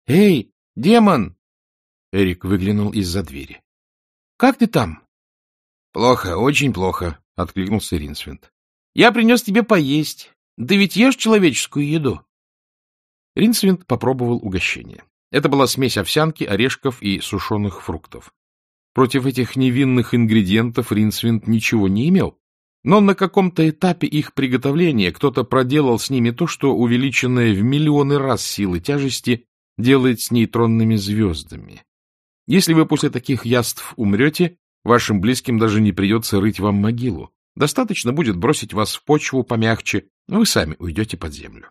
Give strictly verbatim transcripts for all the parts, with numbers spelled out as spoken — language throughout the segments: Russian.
— Эй, демон! Эрик выглянул из-за двери. — Как ты там? — Плохо, очень плохо, — откликнулся Ринсвинд. — Я принес тебе поесть. Ты ведь ешь человеческую еду? Ринсвинд попробовал угощение. Это была смесь овсянки, орешков и сушеных фруктов. Против этих невинных ингредиентов Ринсвинд ничего не имел, но на каком-то этапе их приготовления кто-то проделал с ними то, что увеличенное в миллионы раз силы тяжести делает с нейтронными звездами. Если вы после таких яств умрете, вашим близким даже не придется рыть вам могилу. Достаточно будет бросить вас в почву помягче, вы сами уйдете под землю.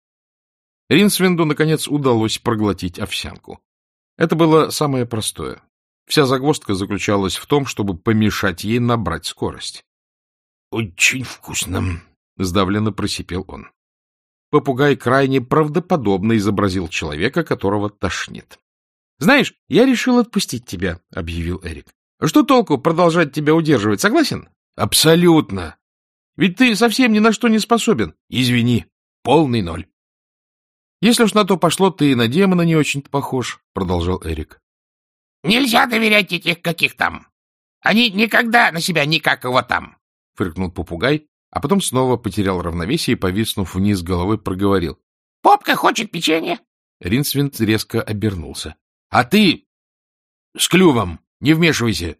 Ринсвинду, наконец, удалось проглотить овсянку. Это было самое простое. Вся загвоздка заключалась в том, чтобы помешать ей набрать скорость. — Очень вкусно, — сдавленно просипел он. Попугай крайне правдоподобно изобразил человека, которого тошнит. — Знаешь, я решил отпустить тебя, — объявил Эрик. — Что толку продолжать тебя удерживать, согласен? — Абсолютно. — Ведь ты совсем ни на что не способен. — Извини, полный ноль. — Если уж на то пошло, ты и на демона не очень-то похож, — продолжал Эрик. — Нельзя доверять этих каких там. Они никогда на себя никакого там, — фыркнул попугай, а потом снова потерял равновесие и, повиснув вниз головой, проговорил. — Попка хочет печенье. Ринсвинд резко обернулся. — А ты с клювом не вмешивайся.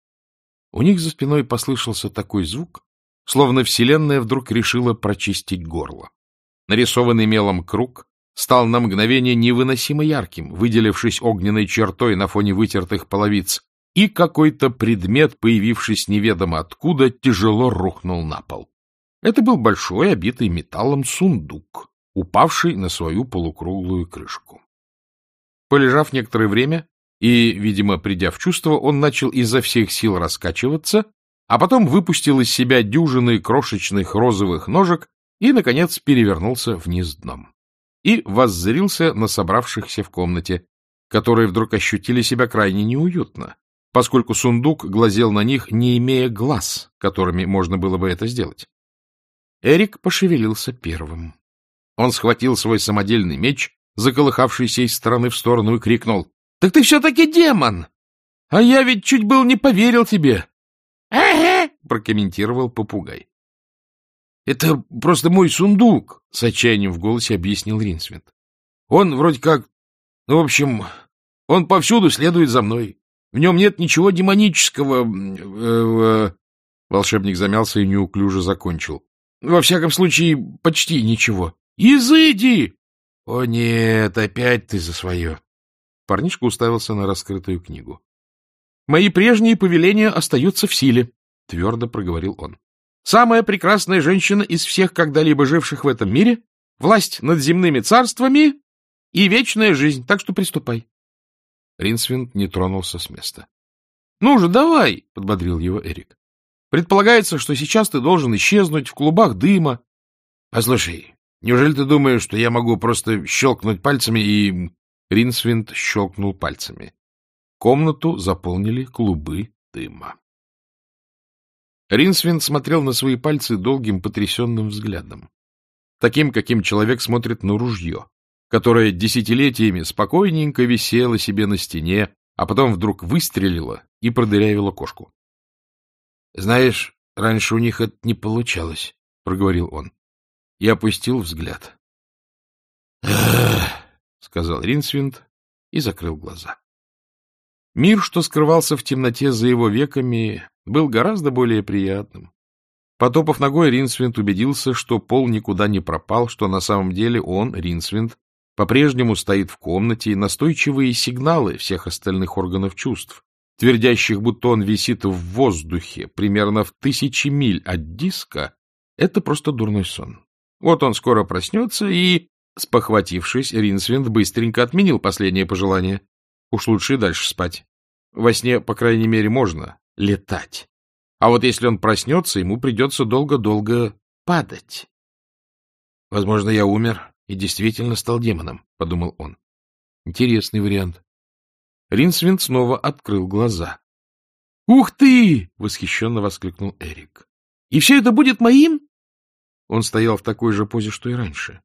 У них за спиной послышался такой звук, словно вселенная вдруг решила прочистить горло. Нарисованный мелом круг стал на мгновение невыносимо ярким, выделившись огненной чертой на фоне вытертых половиц, и какой-то предмет, появившись неведомо откуда, тяжело рухнул на пол. Это был большой, обитый металлом сундук, упавший на свою полукруглую крышку. Полежав некоторое время и, видимо, придя в чувство, он начал изо всех сил раскачиваться, а потом выпустил из себя дюжины крошечных розовых ножек и, наконец, перевернулся вниз дном. И воззрился на собравшихся в комнате, которые вдруг ощутили себя крайне неуютно, поскольку сундук глазел на них, не имея глаз, которыми можно было бы это сделать. Эрик пошевелился первым. Он схватил свой самодельный меч, заколыхавшийся из стороны в сторону, и крикнул: — Так ты все-таки демон! А я ведь чуть был не поверил тебе! — Ага! — прокомментировал попугай. — Это просто мой сундук, — с отчаянием в голосе объяснил Ринсвинд. — Он вроде как... Ну, в общем, он повсюду следует за мной. В нем нет ничего демонического... Э, э, волшебник замялся и неуклюже закончил. Во всяком случае, почти ничего. — Изыди! — О нет, опять ты за свое. Парнишка уставился на раскрытую книгу. — Мои прежние повеления остаются в силе, — твердо проговорил он. — Самая прекрасная женщина из всех когда-либо живших в этом мире, власть над земными царствами и вечная жизнь, так что приступай. Ринсвинд не тронулся с места. — Ну же, давай, — подбодрил его Эрик. — Предполагается, что сейчас ты должен исчезнуть в клубах дыма. — Послушай, неужели ты думаешь, что я могу просто щелкнуть пальцами и... Ринсвинд щелкнул пальцами. Комнату заполнили клубы дыма. Ринсвинд смотрел на свои пальцы долгим потрясенным взглядом. Таким, каким человек смотрит на ружье, которое десятилетиями спокойненько висело себе на стене, а потом вдруг выстрелило и продырявило кошку. — Знаешь, раньше у них это не получалось, — проговорил он. И опустил взгляд. — Ах! — сказал Ринсвинд и закрыл глаза. Мир, что скрывался в темноте за его веками, был гораздо более приятным. Потопав ногой, Ринсвинд убедился, что пол никуда не пропал, что на самом деле он, Ринсвинд, по-прежнему стоит в комнате, и настойчивые сигналы всех остальных органов чувств, твердящих, будто он висит в воздухе примерно в тысячи миль от диска, это просто дурной сон. Вот он скоро проснется и... Спохватившись, Ринсвинд быстренько отменил последнее пожелание. Уж лучше и дальше спать. Во сне, по крайней мере, можно летать. А вот если он проснется, ему придется долго-долго падать. Возможно, я умер и действительно стал демоном, — подумал он. Интересный вариант. Ринсвинд снова открыл глаза. — Ух ты! — восхищенно воскликнул Эрик. — И все это будет моим? Он стоял в такой же позе, что и раньше.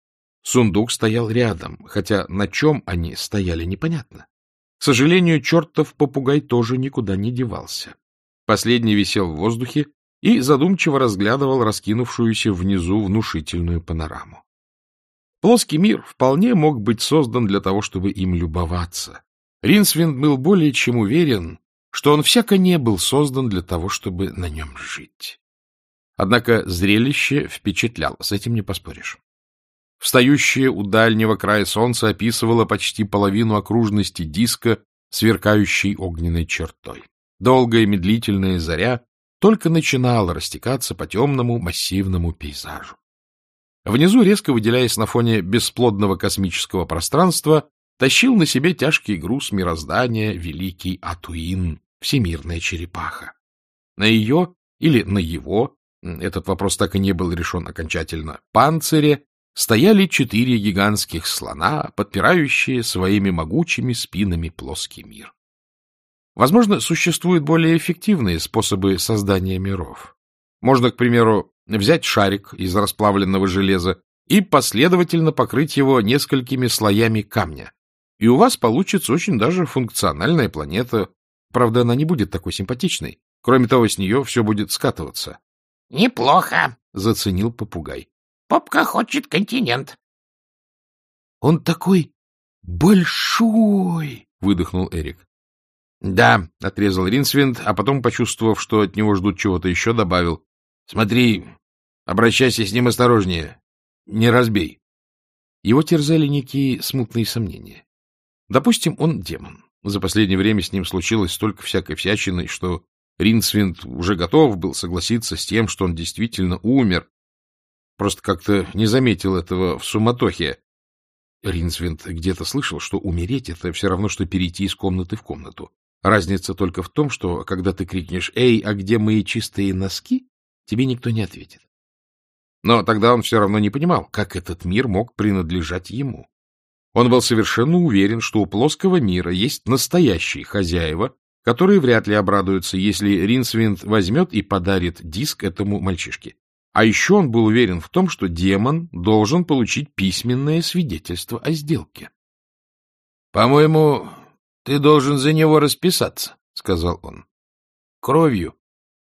Сундук стоял рядом, хотя на чем они стояли, непонятно. К сожалению, чертов попугай тоже никуда не девался. Последний висел в воздухе и задумчиво разглядывал раскинувшуюся внизу внушительную панораму. Плоский мир вполне мог быть создан для того, чтобы им любоваться. Ринсвинд был более чем уверен, что он всяко не был создан для того, чтобы на нем жить. Однако зрелище впечатляло, с этим не поспоришь. Встающее у дальнего края солнца описывало почти половину окружности диска, сверкающей огненной чертой. Долгая медлительная заря только начинала растекаться по темному массивному пейзажу. Внизу, резко выделяясь на фоне бесплодного космического пространства, тащил на себе тяжкий груз мироздания великий Атуин, всемирная черепаха. На ее или на его, этот вопрос так и не был решен окончательно, панцире стояли четыре гигантских слона, подпирающие своими могучими спинами плоский мир. Возможно, существуют более эффективные способы создания миров. Можно, к примеру, взять шарик из расплавленного железа и последовательно покрыть его несколькими слоями камня. И у вас получится очень даже функциональная планета. Правда, она не будет такой симпатичной. Кроме того, с нее все будет скатываться. — Неплохо, — заценил попугай. — Попка хочет континент. — Он такой большой! — выдохнул Эрик. — Да, — отрезал Ринсвинд, а потом, почувствовав, что от него ждут чего-то еще, добавил. — Смотри, обращайся с ним осторожнее. Не разбей. Его терзали некие смутные сомнения. Допустим, он демон. За последнее время с ним случилось столько всякой всячины, что Ринсвинд уже готов был согласиться с тем, что он действительно умер. Просто как-то не заметил этого в суматохе. Ринсвинд где-то слышал, что умереть — это все равно, что перейти из комнаты в комнату. Разница только в том, что, когда ты крикнешь «Эй, а где мои чистые носки?», тебе никто не ответит. Но тогда он все равно не понимал, как этот мир мог принадлежать ему. Он был совершенно уверен, что у плоского мира есть настоящие хозяева, которые вряд ли обрадуются, если Ринсвинд возьмет и подарит диск этому мальчишке. А еще он был уверен в том, что демон должен получить письменное свидетельство о сделке. — По-моему, ты должен за него расписаться, — сказал он. — Кровью.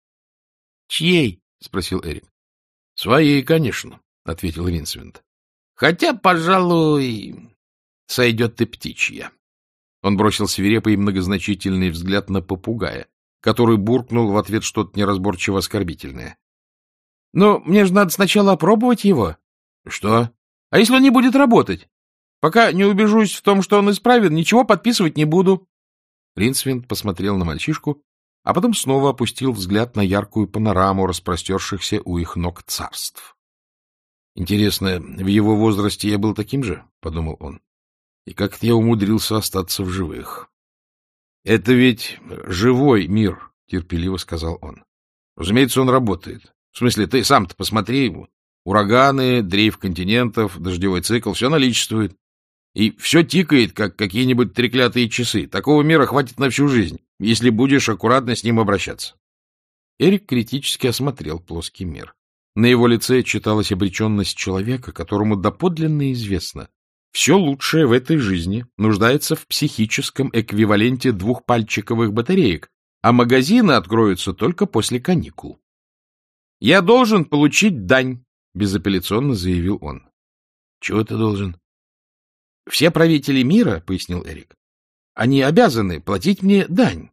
— Чьей? — спросил Эрик. — Своей, конечно, — ответил Ринсвинд. — Хотя, пожалуй, сойдет и птичья. Он бросил свирепый и многозначительный взгляд на попугая, который буркнул в ответ что-то неразборчиво оскорбительное. — Но мне же надо сначала опробовать его. — Что? — А если он не будет работать? Пока не убежусь в том, что он исправен, ничего подписывать не буду. Ринсвинд посмотрел на мальчишку, а потом снова опустил взгляд на яркую панораму распростершихся у их ног царств. — Интересно, в его возрасте я был таким же? — подумал он. — И как-то я умудрился остаться в живых. — Это ведь живой мир, — терпеливо сказал он. — Разумеется, он работает. В смысле, ты сам-то посмотри. Ураганы, дрейф континентов, дождевой цикл — все наличествует. И все тикает, как какие-нибудь треклятые часы. Такого мира хватит на всю жизнь, если будешь аккуратно с ним обращаться. Эрик критически осмотрел плоский мир. На его лице читалась обреченность человека, которому доподлинно известно: все лучшее в этой жизни нуждается в психическом эквиваленте двухпальчиковых батареек, а магазины откроются только после каникул. — Я должен получить дань, — безапелляционно заявил он. — Чего ты должен? — Все правители мира, — пояснил Эрик, — они обязаны платить мне дань.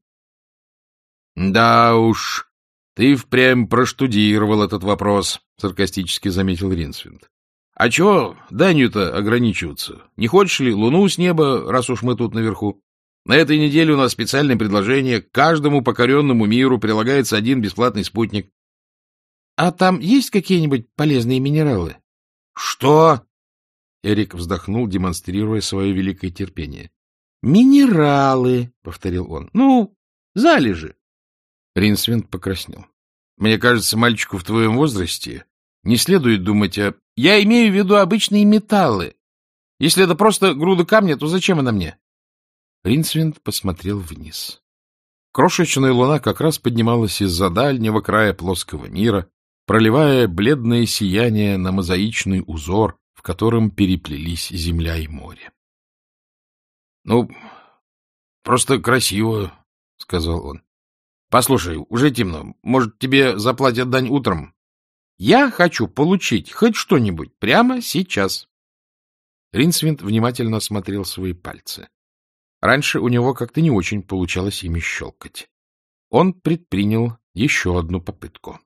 — Да уж, ты впрямь проштудировал этот вопрос, — саркастически заметил Ринсвинд. — А чего данью-то ограничиваться? Не хочешь ли луну с неба, раз уж мы тут наверху? На этой неделе у нас специальное предложение. К каждому покоренному миру прилагается один бесплатный спутник. — А там есть какие-нибудь полезные минералы? — Что? Эрик вздохнул, демонстрируя свое великое терпение. — Минералы, — повторил он. — Ну, залежи. Ринсвинд покраснел. — Мне кажется, мальчику в твоем возрасте не следует думать о... — Я имею в виду обычные металлы. Если это просто груда камня, то зачем она мне? Ринсвинд посмотрел вниз. Крошечная луна как раз поднималась из-за дальнего края плоского мира, проливая бледное сияние на мозаичный узор, в котором переплелись земля и море. — Ну, просто красиво, — сказал он. — Послушай, уже темно. Может, тебе заплатят дань утром? Я хочу получить хоть что-нибудь прямо сейчас. Ринсвинд внимательно осмотрел свои пальцы. Раньше у него как-то не очень получалось ими щелкать. Он предпринял еще одну попытку.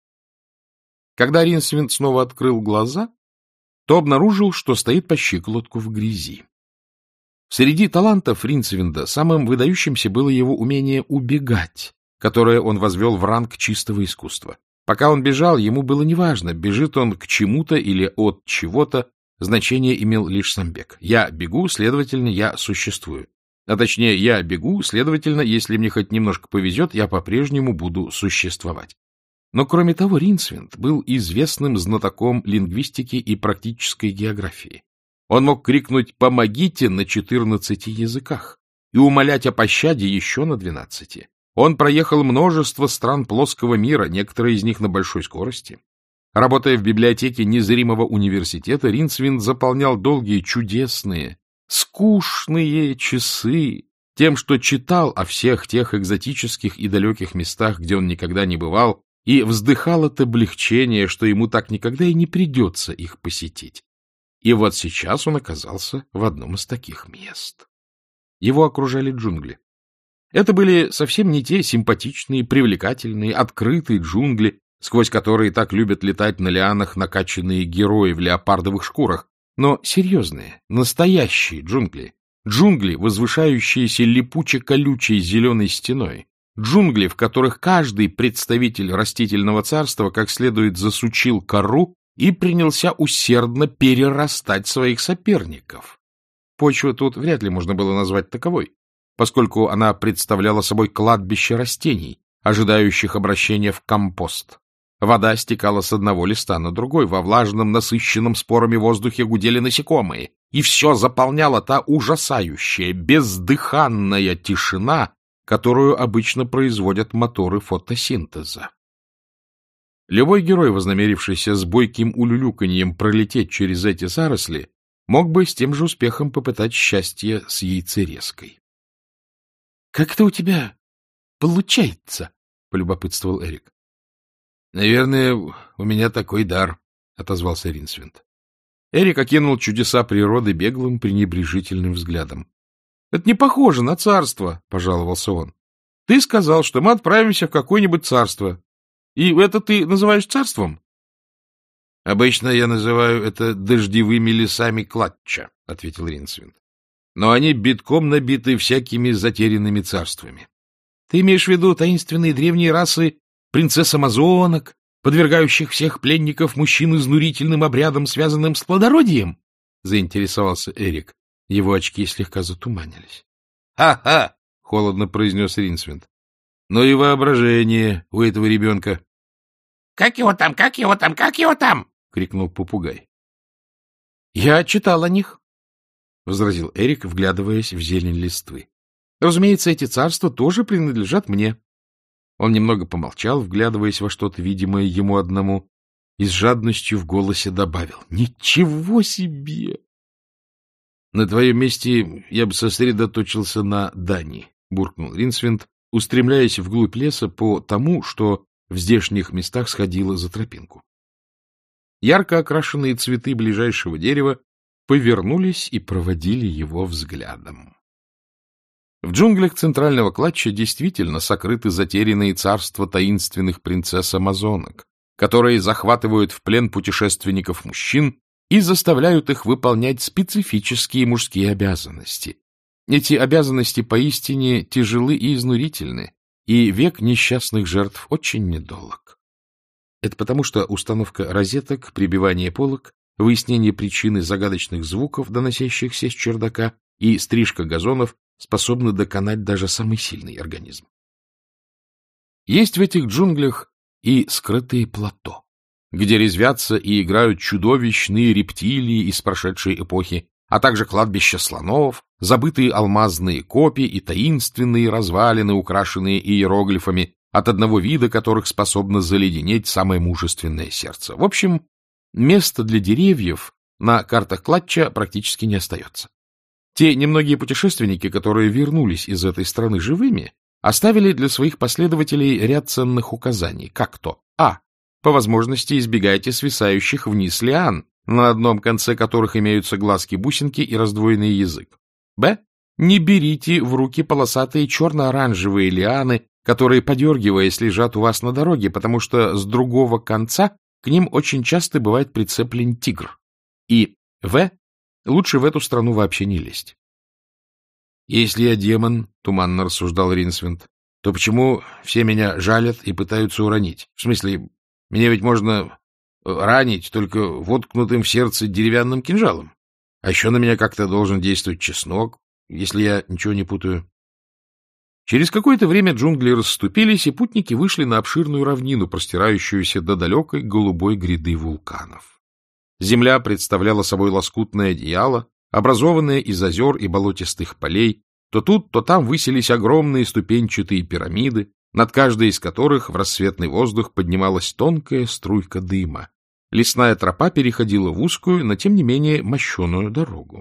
Когда Ринсвинд снова открыл глаза, то обнаружил, что стоит по щиколотку в грязи. Среди талантов Ринсвинда самым выдающимся было его умение убегать, которое он возвел в ранг чистого искусства. Пока он бежал, ему было неважно, бежит он к чему-то или от чего-то, значение имел лишь сам бег. Я бегу, следовательно, я существую. А точнее, я бегу, следовательно, если мне хоть немножко повезет, я по-прежнему буду существовать. Но, кроме того, Ринсвинд был известным знатоком лингвистики и практической географии. Он мог крикнуть «помогите» на четырнадцати языках и умолять о пощаде еще на двенадцати. Он проехал множество стран плоского мира, некоторые из них на большой скорости. Работая в библиотеке незримого университета, Ринсвинд заполнял долгие, чудесные, скучные часы тем, что читал о всех тех экзотических и далеких местах, где он никогда не бывал, и вздыхал от облегчения, что ему так никогда и не придется их посетить. И вот сейчас он оказался в одном из таких мест. Его окружали джунгли. Это были совсем не те симпатичные, привлекательные, открытые джунгли, сквозь которые так любят летать на лианах накачанные герои в леопардовых шкурах, но серьезные, настоящие джунгли. Джунгли, возвышающиеся липуче-колючей зеленой стеной. Джунгли, в которых каждый представитель растительного царства как следует засучил кору и принялся усердно перерастать своих соперников. Почва тут вряд ли можно было назвать таковой, поскольку она представляла собой кладбище растений, ожидающих обращения в компост. Вода стекала с одного листа на другой, во влажном, насыщенном спорами воздухе гудели насекомые, и все заполняла та ужасающая, бездыханная тишина, которую обычно производят моторы фотосинтеза. Любой герой, вознамерившийся с бойким улюлюканьем пролететь через эти заросли, мог бы с тем же успехом попытать счастье с яйцерезкой. — Как это у тебя получается? — полюбопытствовал Эрик. — Наверное, у меня такой дар, — отозвался Ринсвинд. Эрик окинул чудеса природы беглым, пренебрежительным взглядом. — Это не похоже на царство, — пожаловался он. — Ты сказал, что мы отправимся в какое-нибудь царство. И это ты называешь царством? — Обычно я называю это дождевыми лесами клатча, — ответил Ринсвинд. — Но они битком набиты всякими затерянными царствами. — Ты имеешь в виду таинственные древние расы принцесс-амазонок, подвергающих всех пленников мужчин изнурительным обрядам, связанным с плодородием? — заинтересовался Эрик. Его очки слегка затуманились. «Ха — Ха-ха! — холодно произнес Ринсвинд. — Но и воображение у этого ребенка. — Как его там, как его там, как его там? — крикнул попугай. — Я читал о них, — возразил Эрик, вглядываясь в зелень листвы. — Разумеется, эти царства тоже принадлежат мне. Он немного помолчал, вглядываясь во что-то видимое ему одному, и с жадностью в голосе добавил: — Ничего себе! — На твоем месте я бы сосредоточился на дани, — буркнул Ринсвинд, устремляясь вглубь леса по тому, что в здешних местах сходило за тропинку. Ярко окрашенные цветы ближайшего дерева повернулись и проводили его взглядом. В джунглях центрального клатча действительно сокрыты затерянные царства таинственных принцесс-амазонок, которые захватывают в плен путешественников-мужчин и заставляют их выполнять специфические мужские обязанности. Эти обязанности поистине тяжелы и изнурительны, и век несчастных жертв очень недолг. Это потому, что установка розеток, прибивание полок, выяснение причины загадочных звуков, доносящихся с чердака, и стрижка газонов способны доконать даже самый сильный организм. Есть в этих джунглях и скрытые плато, где резвятся и играют чудовищные рептилии из прошедшей эпохи, а также кладбища слонов, забытые алмазные копи и таинственные развалины, украшенные иероглифами, от одного вида которых способно заледенеть самое мужественное сердце. В общем, место для деревьев, на картах клатча практически не остается. Те немногие путешественники, которые вернулись из этой страны живыми, оставили для своих последователей ряд ценных указаний, как то: а. По возможности избегайте свисающих вниз лиан, на одном конце которых имеются глазки-бусинки и раздвоенный язык. Б. Не берите в руки полосатые черно-оранжевые лианы, которые, подергиваясь, лежат у вас на дороге, потому что с другого конца к ним очень часто бывает прицеплен тигр. И В. Лучше в эту страну вообще не лезть. «Если я демон, — туманно рассуждал Ринсвинд, — то почему все меня жалят и пытаются уронить? В смысле, меня ведь можно ранить только воткнутым в сердце деревянным кинжалом. А еще на меня как-то должен действовать чеснок, если я ничего не путаю». Через какое-то время джунгли расступились, и путники вышли на обширную равнину, простирающуюся до далекой голубой гряды вулканов. Земля представляла собой лоскутное одеяло, образованное из озер и болотистых полей. То тут, то там высились огромные ступенчатые пирамиды, над каждой из которых в рассветный воздух поднималась тонкая струйка дыма. Лесная тропа переходила в узкую, но тем не менее мощеную дорогу.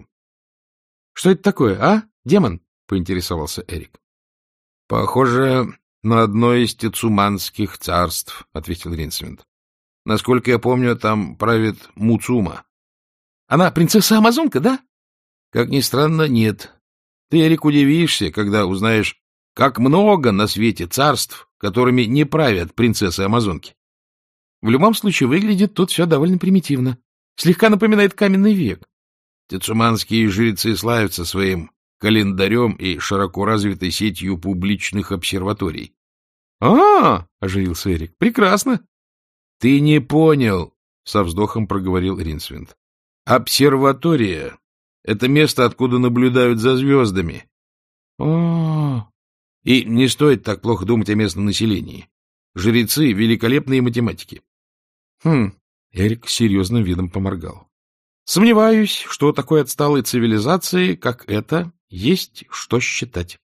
— Что это такое, а, демон? — поинтересовался Эрик. — Похоже на одно из тецуманских царств, — ответил Ринсвинд. — Насколько я помню, там правит Муцума. — Она принцесса-амазонка, да? — Как ни странно, нет. Ты, Эрик, удивишься, когда узнаешь, как много на свете царств, которыми не правят принцессы-амазонки. В любом случае, выглядит тут все довольно примитивно. Слегка напоминает каменный век. Тецуманские жрецы славятся своим календарем и широко развитой сетью публичных обсерваторий. — А, — оживился Эрик, — прекрасно. — Ты не понял, — со вздохом проговорил Ринсвинд. — Обсерватория — это место, откуда наблюдают за звездами. — О, и не стоит так плохо думать о местном населении. Жрецы — великолепные математики. Хм, Эрик с серьезным видом поморгал. Сомневаюсь, что такой отсталой цивилизации, как эта, есть что считать.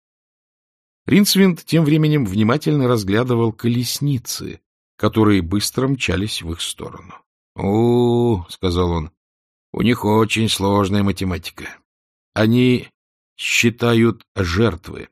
Ринсвинд тем временем внимательно разглядывал колесницы, которые быстро мчались в их сторону. — О, — сказал он, — у них очень сложная математика. Они считают жертвы.